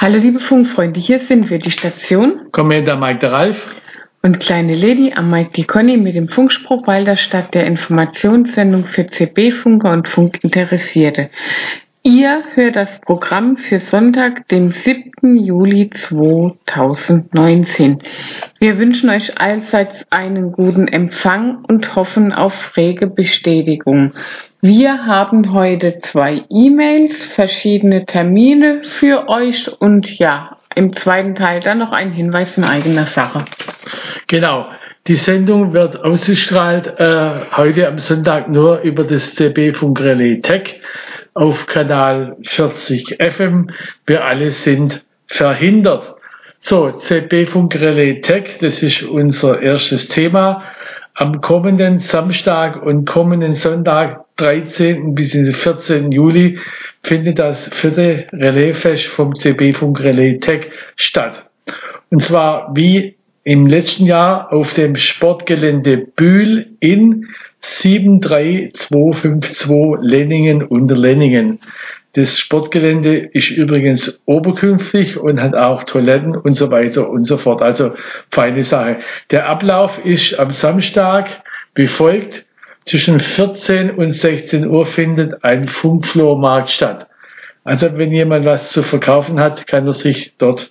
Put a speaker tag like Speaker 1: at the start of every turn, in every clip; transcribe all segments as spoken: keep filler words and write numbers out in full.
Speaker 1: Hallo liebe Funkfreunde, hier sind wir, die Station
Speaker 2: Commander Mike der Ralf
Speaker 1: und kleine Lady am Mike die Conny mit dem Funkspruch Walderstadt, der Informationssendung für C B-Funker und Funkinteressierte. Ihr hört das Programm für Sonntag, dem siebten Juli zweitausendneunzehn. Wir wünschen euch allseits einen guten Empfang und hoffen auf rege Bestätigung. Wir haben heute zwei E-Mails, verschiedene Termine für euch und ja, im zweiten Teil dann noch ein Hinweis in eigener Sache.
Speaker 2: Genau, die Sendung wird ausgestrahlt äh, heute am Sonntag nur über das C B-Funkrelais Tech auf Kanal vierzig F M. Wir alle sind verhindert. So, C B-Funkrelais Tech, das ist unser erstes Thema. Am kommenden Samstag und kommenden Sonntag, dreizehnten bis vierzehnten Juli, findet das vierte Relaisfest vom C B-Funkrelais Tech statt. Und zwar wie im letzten Jahr auf dem Sportgelände Bühl in sieben drei zwei fünf zwei Lenningen unter Lenningen. Das Sportgelände ist übrigens oberkünftig und hat auch Toiletten und so weiter und so fort. Also feine Sache. Der Ablauf ist am Samstag wie folgt. Zwischen vierzehn und sechzehn Uhr findet ein Funkflohmarkt statt. Also wenn jemand was zu verkaufen hat, kann er sich dort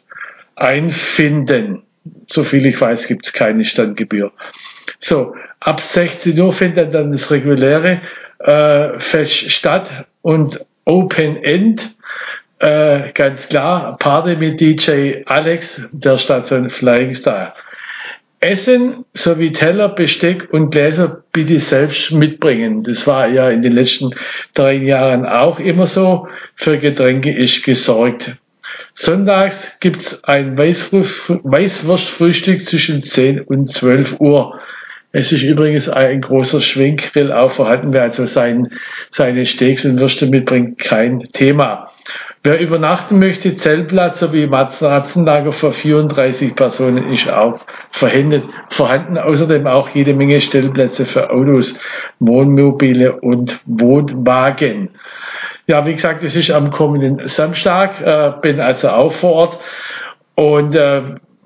Speaker 2: einfinden. Soviel ich weiß, gibt es keine Standgebühr. So, ab sechzehn Uhr findet dann das reguläre äh, Fest statt und Open End, äh, ganz klar, Party mit D J Alex, der Station Flying Star. Essen sowie Teller, Besteck und Gläser bitte selbst mitbringen. Das war ja in den letzten drei Jahren auch immer so. Für Getränke ist gesorgt. Sonntags gibt's ein Weißwurstfrühstück zwischen zehn und zwölf Uhr. Es ist übrigens ein großer Schwenkgrill auch vorhanden. Wer also sein, seine Steaks und Würste mitbringt, kein Thema. Wer übernachten möchte, Zeltplatz sowie Matratzenlager für vierunddreißig Personen ist auch vorhanden. vorhanden. Außerdem auch jede Menge Stellplätze für Autos, Wohnmobile und Wohnwagen. Ja, wie gesagt, es ist am kommenden Samstag, äh, bin also auch vor Ort und äh,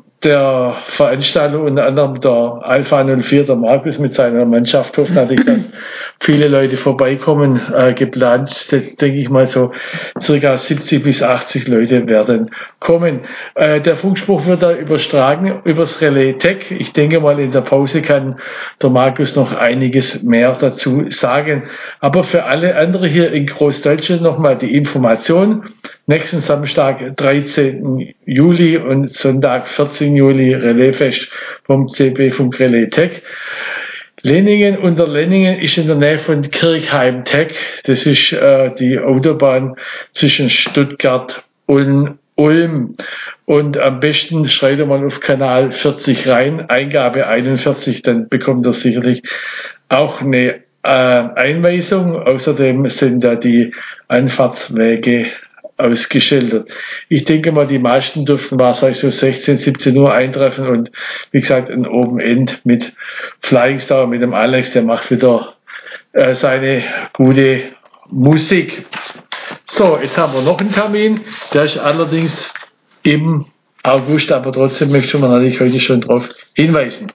Speaker 2: der Veranstalter, unter anderem der Alpha null vier, der Markus mit seiner Mannschaft, hofft natürlich, dass viele Leute vorbeikommen. Äh, geplant, das, denke ich mal, so circa siebzig bis achtzig Leute werden kommen. Äh, der Funkspruch wird da übertragen übers Relais Tech. Ich denke mal, in der Pause kann der Markus noch einiges mehr dazu sagen. Aber für alle anderen hier in Großdeutschland nochmal die Information. Nächsten Samstag, dreizehnten Juli und Sonntag, vierzehnten Juli, Relaisfest vom C B-Funkrelais Tech. Lenningen unter Lenningen ist in der Nähe von Kirchheim Tech. Das ist äh, die Autobahn zwischen Stuttgart und Ulm. Und am besten schreibt ihr mal auf Kanal vierzig rein, Eingabe einundvierzig, dann bekommt ihr sicherlich auch eine äh, Einweisung. Außerdem sind da die Anfahrtswege ausgeschildert. Ich denke mal, die meisten dürften wahrscheinlich so sechzehn, siebzehn Uhr eintreffen und wie gesagt, ein Open End mit Flying Star, mit dem Alex, der macht wieder äh, seine gute Musik. So, jetzt haben wir noch einen Termin, der ist allerdings im August, aber trotzdem möchte man natürlich heute schon darauf hinweisen.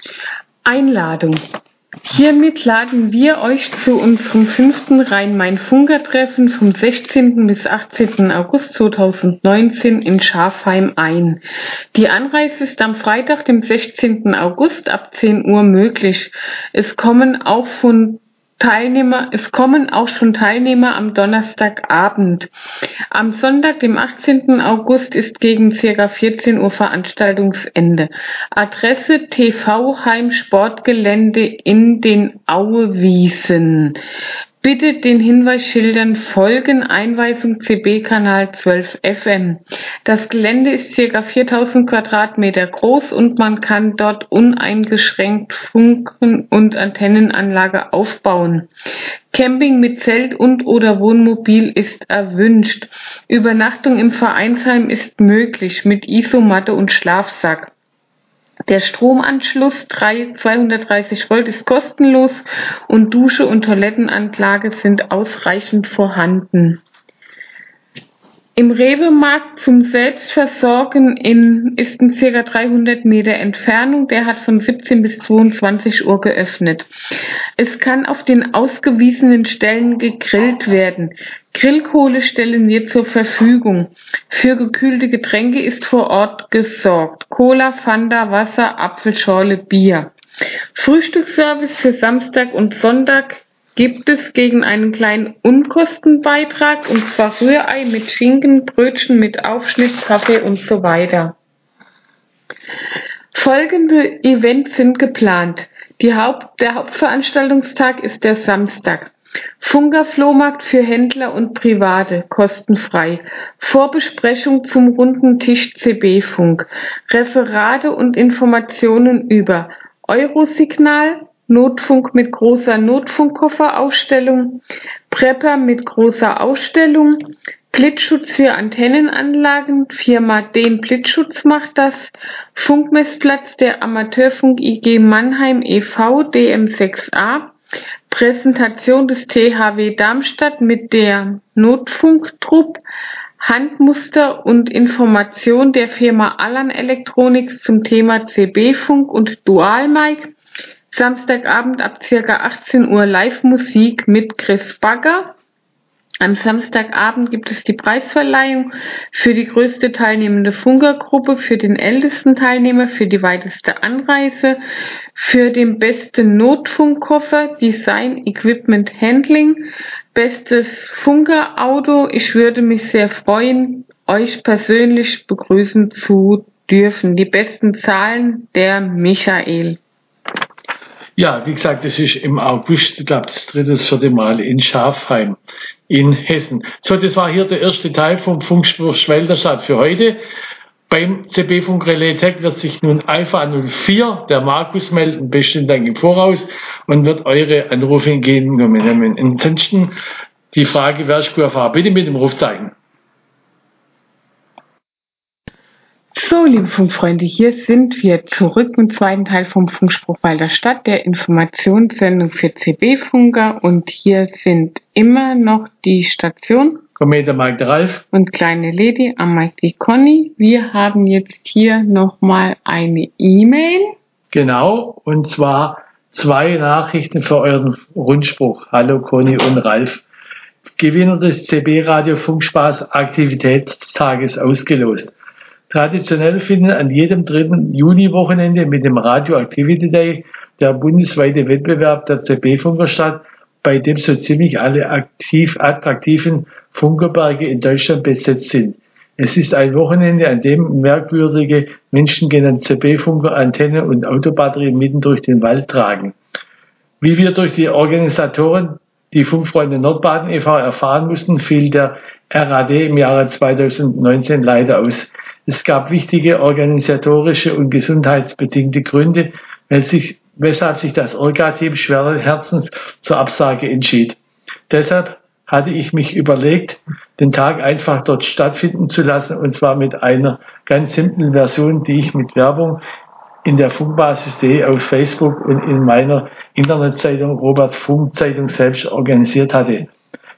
Speaker 1: Einladung. Hiermit laden wir euch zu unserem fünften Rhein-Main-Funker-Treffen vom sechzehnten bis achtzehnten August zweitausendneunzehn in Schafheim ein. Die Anreise ist am Freitag, dem sechzehnten August ab zehn Uhr möglich. Es kommen auch von Teilnehmer, es kommen auch schon Teilnehmer am Donnerstagabend. Am Sonntag, dem achtzehnten August, ist gegen ca. vierzehn Uhr Veranstaltungsende. Adresse T V Heim Sportgelände in den Auewiesen. Bitte den Hinweisschildern folgen, Einweisung C B-Kanal zwölf F M. Das Gelände ist ca. viertausend Quadratmeter groß und man kann dort uneingeschränkt Funken- und Antennenanlage aufbauen. Camping mit Zelt und oder Wohnmobil ist erwünscht. Übernachtung im Vereinsheim ist möglich mit Isomatte und Schlafsack. Der Stromanschluss zweihundertdreißig Volt ist kostenlos und Dusche und Toilettenanlage sind ausreichend vorhanden. Im Rewe-Markt zum Selbstversorgen in, ist in ca. dreihundert Meter Entfernung. Der hat von siebzehn bis zweiundzwanzig Uhr geöffnet. Es kann auf den ausgewiesenen Stellen gegrillt werden. Grillkohle stellen wir zur Verfügung. Für gekühlte Getränke ist vor Ort gesorgt. Cola, Fanta, Wasser, Apfelschorle, Bier. Frühstücksservice für Samstag und Sonntag gibt es gegen einen kleinen Unkostenbeitrag, und zwar Rührei mit Schinken, Brötchen mit Aufschnitt, Kaffee und so weiter. Folgende Events sind geplant. Die Haupt, der Hauptveranstaltungstag ist der Samstag. Funker-Flohmarkt für Händler und Private, kostenfrei. Vorbesprechung zum runden Tisch C B-Funk. Referate und Informationen über Eurosignal, Notfunk mit großer Notfunkkofferausstellung, Prepper mit großer Ausstellung, Blitzschutz für Antennenanlagen, Firma Den Blitzschutz macht das, Funkmessplatz der Amateurfunk I G Mannheim e V D M sechs a, Präsentation des T H W Darmstadt mit der Notfunktrupp, Handmuster und Information der Firma Allan Electronics zum Thema C B-Funk und Dual-Mic. Samstagabend ab ca. achtzehn Uhr Live-Musik mit Chris Bagger. Am Samstagabend gibt es die Preisverleihung für die größte teilnehmende Funkergruppe, für den ältesten Teilnehmer, für die weiteste Anreise, für den besten Notfunkkoffer, Design, Equipment, Handling, bestes Funkerauto. Ich würde mich sehr freuen, euch persönlich begrüßen zu dürfen. Die besten Zahlen, der Michael.
Speaker 2: Ja, wie gesagt, das ist im August, ich glaube, das dritte, das vierte Mal in Schafheim in Hessen. So, das war hier der erste Teil vom Funkspruch Schwelderstadt für heute. Beim C B-Funk Relais Tech wird sich nun Alpha null vier, der Markus, melden, besten Dank im Voraus, und wird eure Anrufe entgegennehmen. Ansonsten die Frage, wer ist Q F A? Bitte mit dem Rufzeichen.
Speaker 1: So, liebe Funkfreunde, hier sind wir zurück im zweiten Teil vom Funkspruch Walder Stadt, der Informationssendung für C B-Funker, und hier sind immer noch die Station
Speaker 2: Komet, der Mike, der Ralf
Speaker 1: und kleine Lady am Mike, die Conny. Wir haben jetzt hier nochmal eine E-Mail.
Speaker 2: Genau, und zwar zwei Nachrichten für euren Rundspruch. Hallo Conny und Ralf. Gewinner des C B-Radio Funkspaß Aktivitätstages ausgelost. Traditionell findet an jedem dritten Juni-Wochenende mit dem Radio Activity Day der bundesweite Wettbewerb der C B-Funker statt, bei dem so ziemlich alle aktiv attraktiven Funkerberge in Deutschland besetzt sind. Es ist ein Wochenende, an dem merkwürdige Menschen genannt C B-Funker Antenne und Autobatterien mitten durch den Wald tragen. Wie wir durch die Organisatoren, die Funkfreunde Nordbaden e V, erfahren mussten, fiel der R A D im Jahre zweitausendneunzehn leider aus. Es gab wichtige organisatorische und gesundheitsbedingte Gründe, weshalb sich das Orga-Team schweren Herzens zur Absage entschied. Deshalb hatte ich mich überlegt, den Tag einfach dort stattfinden zu lassen, und zwar mit einer ganz simplen Version, die ich mit Werbung in der Funkbasis.de auf Facebook und in meiner Internetzeitung Robert Funk Zeitung selbst organisiert hatte.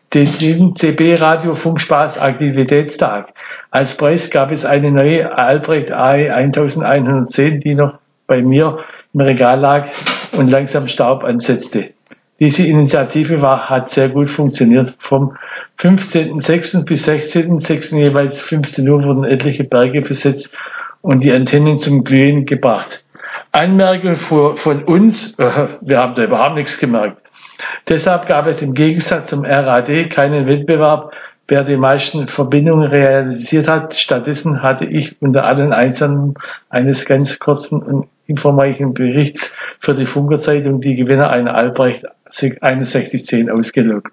Speaker 2: Den C B-Radio Funkspaß Aktivitätstag. Als Preis gab es eine neue Albrecht A E elfhundertzehn, die noch bei mir im Regal lag und langsam Staub ansetzte. Diese Initiative war, hat sehr gut funktioniert. Vom fünfzehnten sechsten bis sechzehnten sechsten jeweils fünfzehn Uhr wurden etliche Berge besetzt und die Antennen zum Glühen gebracht. Anmerkung von uns, wir haben da überhaupt nichts gemerkt. Deshalb gab es im Gegensatz zum R A D keinen Wettbewerb, wer die meisten Verbindungen realisiert hat. Stattdessen hatte ich unter allen Einsendungen eines ganz kurzen und informativen Berichts für die Funkerzeitung die Gewinner einer Albrecht einundsechzig zehn ausgelost.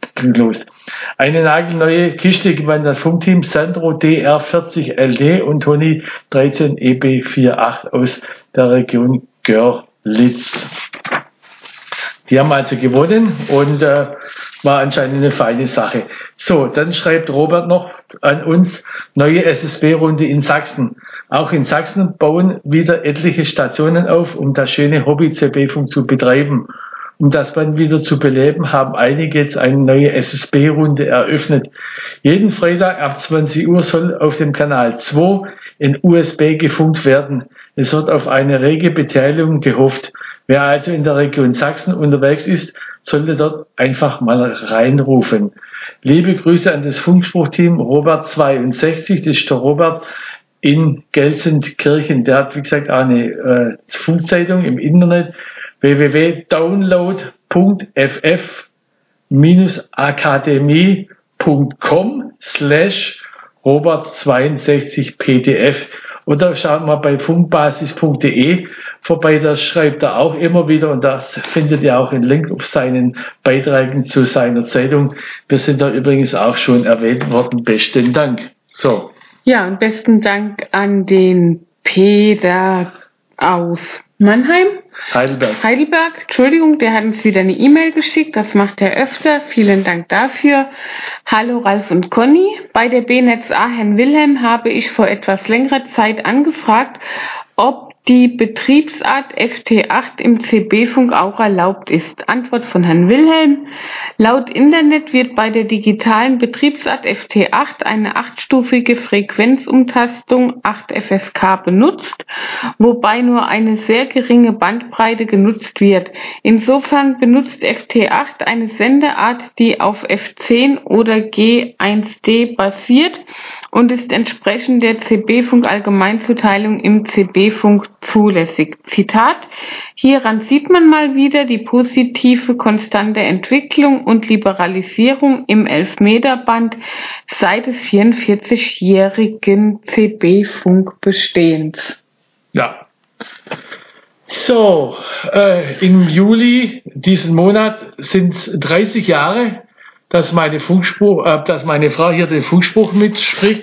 Speaker 2: Eine nagelneue Kiste gewann das Funkteam Sandro D R vierzig L D und Toni dreizehn E B achtundvierzig aus der Region Görlitz. Die haben also gewonnen und äh, war anscheinend eine feine Sache. So, dann schreibt Robert noch an uns, neue S S B-Runde in Sachsen. Auch in Sachsen bauen wieder etliche Stationen auf, um das schöne Hobby-C B-Funk zu betreiben. Um das Band wieder zu beleben, haben einige jetzt eine neue S S B-Runde eröffnet. Jeden Freitag ab zwanzig Uhr soll auf dem Kanal zwei in U S B gefunkt werden. Es wird auf eine rege Beteiligung gehofft. Wer also in der Region Sachsen unterwegs ist, sollte dort einfach mal reinrufen. Liebe Grüße an das Funkspruchteam Robert zweiundsechzig, das ist der Robert in Gelsenkirchen. Der hat, wie gesagt, auch eine äh, Funkzeitung im Internet, w w w punkt download punkt f f akademie punkt com slash Robert zweiundsechzig P D F. Oder schaut mal bei funkbasis punkt de vorbei, das schreibt er auch immer wieder und das findet ihr auch einen Link auf seinen Beiträgen zu seiner Zeitung. Wir sind da übrigens auch schon erwähnt worden. Besten Dank. So.
Speaker 1: Ja, und besten Dank an den Peter aus Mannheim.
Speaker 2: Heidelberg.
Speaker 1: Heidelberg, Entschuldigung, der hat uns wieder eine E-Mail geschickt, das macht er öfter. Vielen Dank dafür. Hallo Ralf und Conny. Bei der B-Netz A Herrn Wilhelm habe ich vor etwas längerer Zeit angefragt, ob die Betriebsart F T acht im C B-Funk auch erlaubt ist. Antwort von Herrn Wilhelm. Laut Internet wird bei der digitalen Betriebsart F T acht eine achtstufige Frequenzumtastung acht F S K benutzt, wobei nur eine sehr geringe Bandbreite genutzt wird. Insofern benutzt F T acht eine Sendeart, die auf F zehn oder G eins D basiert und ist entsprechend der C B-Funk Allgemeinzuteilung im C B-Funk zulässig. Zitat: Hieran sieht man mal wieder die positive konstante Entwicklung und Liberalisierung im elf-Meter-Band seit des vierundvierzigjährigen C B-Funkbestehens.
Speaker 2: Ja. So, äh, im Juli diesen Monat sind es dreißig Jahre, dass meine Funkspruch, äh, dass meine Frau hier den Funkspruch mitspricht.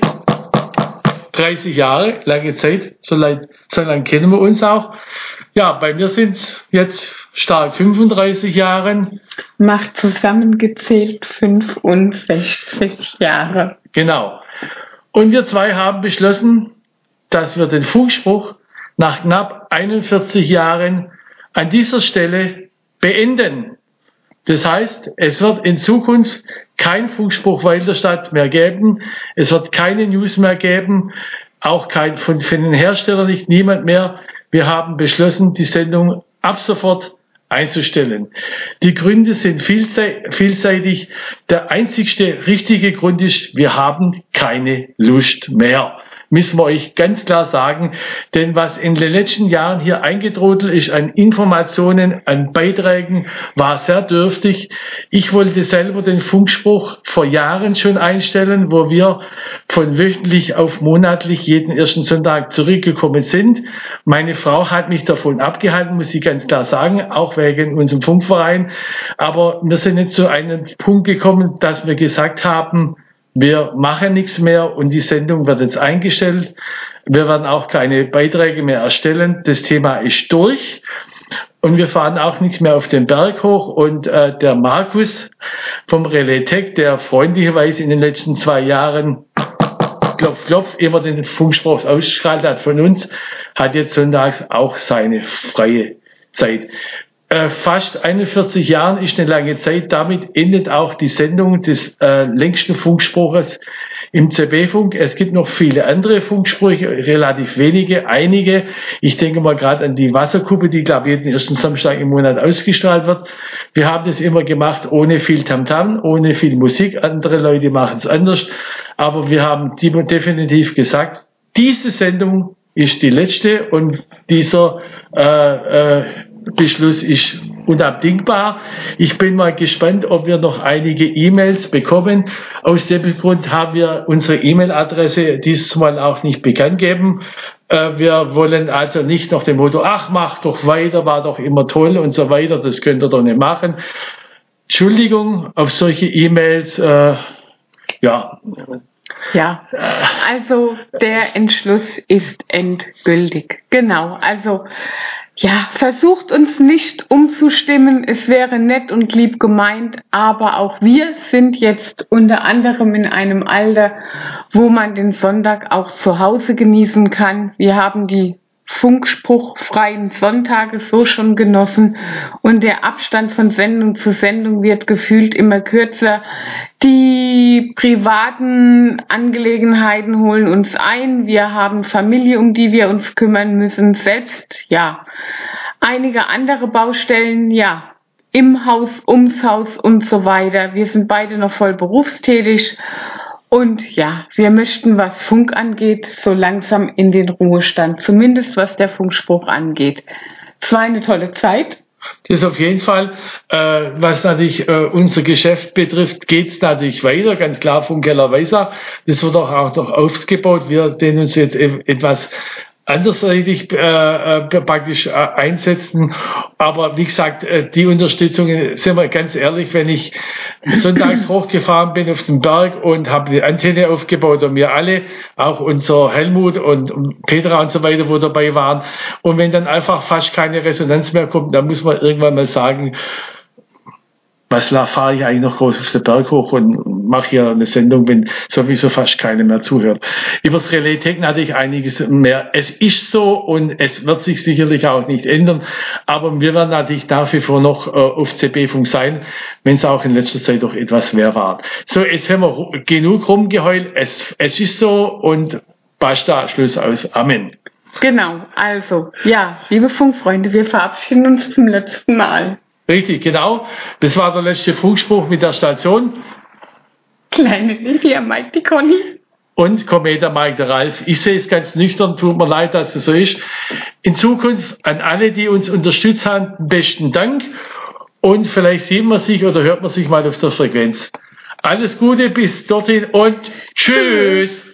Speaker 2: dreißig Jahre, lange Zeit, so lange, so lange kennen wir uns auch. Ja, bei mir sind es jetzt stark fünfunddreißig Jahre.
Speaker 1: Macht zusammengezählt fünfundsechzig Jahre.
Speaker 2: Genau. Und wir zwei haben beschlossen, dass wir den Funkspruch nach knapp einundvierzig Jahren an dieser Stelle beenden. Das heißt, es wird in Zukunft kein Funkspruch Weilerstadt mehr geben. Es wird keine News mehr geben. Auch kein, von, von den Herstellern nicht, niemand mehr. Wir haben beschlossen, die Sendung ab sofort einzustellen. Die Gründe sind vielseitig. Der einzigste richtige Grund ist, wir haben keine Lust mehr. Müssen wir euch ganz klar sagen, denn was in den letzten Jahren hier eingetrudelt ist an Informationen, an Beiträgen, war sehr dürftig. Ich wollte selber den Funkspruch vor Jahren schon einstellen, wo wir von wöchentlich auf monatlich jeden ersten Sonntag zurückgekommen sind. Meine Frau hat mich davon abgehalten, muss ich ganz klar sagen, auch wegen unserem Funkverein. Aber wir sind nicht zu einem Punkt gekommen, dass wir gesagt haben, wir machen nichts mehr und die Sendung wird jetzt eingestellt. Wir werden auch keine Beiträge mehr erstellen. Das Thema ist durch. Und wir fahren auch nicht mehr auf den Berg hoch. Und äh, der Markus vom Relais Tech, der freundlicherweise in den letzten zwei Jahren klopf, klopf, immer den Funkspruch ausgestrahlt hat von uns, hat jetzt sonntags auch seine freie Zeit. Fast einundvierzig Jahren ist eine lange Zeit. Damit endet auch die Sendung des äh, längsten Funkspruches im C B-Funk. Es gibt noch viele andere Funksprüche, relativ wenige, einige. Ich denke mal gerade an die Wasserkuppe, die, glaube ich, jeden ersten Samstag im Monat ausgestrahlt wird. Wir haben das immer gemacht ohne viel Tamtam, ohne viel Musik. Andere Leute machen es anders. Aber wir haben definitiv gesagt, diese Sendung ist die letzte und dieser äh, äh, Beschluss ist unabdingbar. Ich bin mal gespannt, ob wir noch einige E-Mails bekommen. Aus dem Grund haben wir unsere E-Mail-Adresse dieses Mal auch nicht bekannt geben. Äh, wir wollen also nicht nach dem Motto, ach, mach doch weiter, war doch immer toll und so weiter, das könnt ihr doch nicht machen. Entschuldigung auf solche E-Mails, äh, ja.
Speaker 1: Ja, also der Entschluss ist endgültig. Genau, also ja, versucht uns nicht umzustimmen, es wäre nett und lieb gemeint, aber auch wir sind jetzt unter anderem in einem Alter, wo man den Sonntag auch zu Hause genießen kann. Wir haben die funkspruchfreien Sonntage so schon genossen und der Abstand von Sendung zu Sendung wird gefühlt immer kürzer. Die privaten Angelegenheiten holen uns ein. Wir haben Familie, um die wir uns kümmern müssen. Selbst, ja, einige andere Baustellen, ja, im Haus, ums Haus und so weiter. Wir sind beide noch voll berufstätig. Und ja, wir möchten, was Funk angeht, so langsam in den Ruhestand, zumindest was der Funkspruch angeht. Es war eine tolle Zeit.
Speaker 2: Das ist auf jeden Fall, äh, was natürlich äh, unser Geschäft betrifft, geht's natürlich weiter, ganz klar Funk Keller Weissach. Das wird auch, auch noch aufgebaut. Wir den uns jetzt e- etwas anderseitig äh, äh, praktisch äh, einsetzen. Aber wie gesagt, äh, die Unterstützung, sind wir ganz ehrlich, wenn ich sonntags hochgefahren bin auf den Berg und habe die Antenne aufgebaut und wir alle, auch unser Helmut und, und Petra und so weiter, wo dabei waren. Und wenn dann einfach fast keine Resonanz mehr kommt, dann muss man irgendwann mal sagen, was fahre ich eigentlich noch groß auf den Berg hoch und mache hier eine Sendung, wenn sowieso fast keiner mehr zuhört. Über das Relais Technik hatte ich einiges mehr. Es ist so und es wird sich sicherlich auch nicht ändern, aber wir werden natürlich nach wie vor noch äh, auf C B-Funk sein, wenn es auch in letzter Zeit doch etwas mehr war. So, jetzt haben wir genug rumgeheult. Es, es ist so und basta, Schluss aus. Amen.
Speaker 1: Genau, also, ja, liebe Funkfreunde, wir verabschieden uns zum letzten Mal.
Speaker 2: Richtig, genau. Das war der letzte Funkspruch mit der Station.
Speaker 1: Kleine Livia, Mike, die Conny.
Speaker 2: Und Kometer Mike, der Ralf. Ich sehe es ganz nüchtern, tut mir leid, dass es so ist. In Zukunft an alle, die uns unterstützt haben, besten Dank. Und vielleicht sieht man sich oder hört man sich mal auf der Frequenz. Alles Gute bis dorthin und tschüss.